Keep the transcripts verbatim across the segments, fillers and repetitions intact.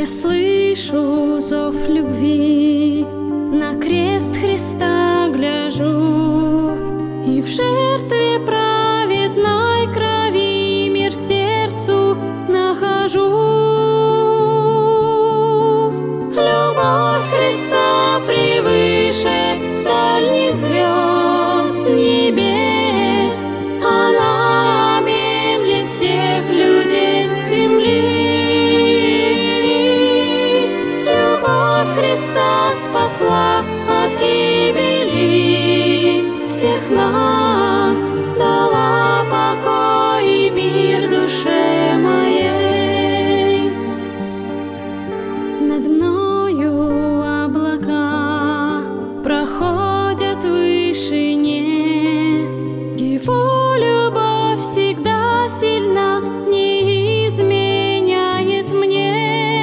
Я слышу зов любви, на крест Христа гляжу, и в жертве праведной крови мир сердцу нахожу. Любовь Христа превыше дальних звезд небес, она объемлет всех людей земли. Любовь Христа спасла от гибели всех нас, дала покой и мир душе моей. Над мною облака проходят в вышине, Его любовь всегда сильна, не изменяет мне.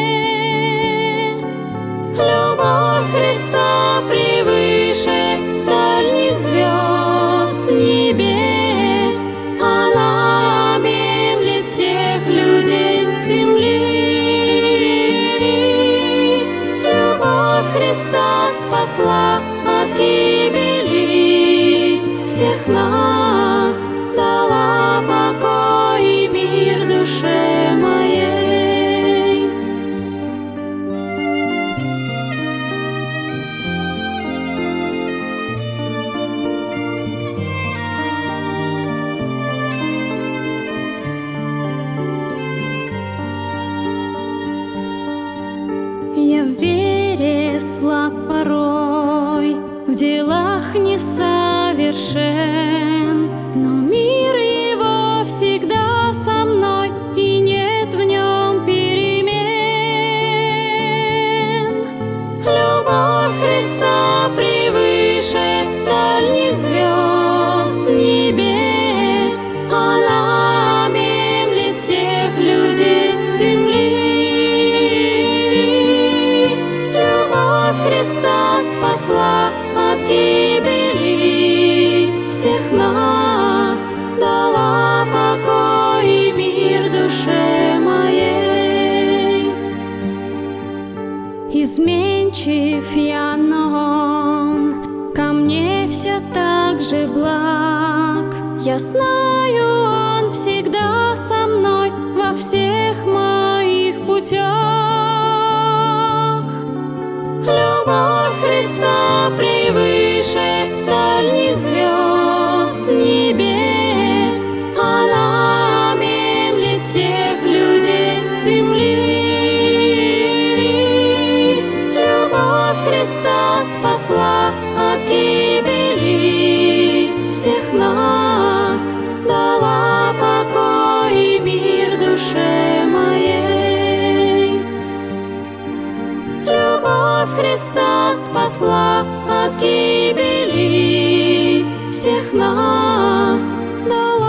Любовь Христа превыше дальних звезд небес, она объемлет всех людей земли. Любовь Христа спасла от гибели всех нас, дала покой и мир душе моей. Я в вере слаб порой, в делах несовершен, но мир Его всегда со мной, и нет в нем перемен. Любовь Христа превыше дальних звезд небес, она объемлет всех людей земли. Любовь Христа спасла от гибели всех нас, дала покой и мир душе моей. Изменчив я, но Он ко мне все так же благ. Я знаю, Он всегда со мной во всех моих путях. Любовь Христа превыше дальних звезд небес, она объемлет всех людей земли. Любовь Христа спасла от гибели всех нас, дала покой и мир душе моей. Любовь Христа спасла от гибели всех нас, дала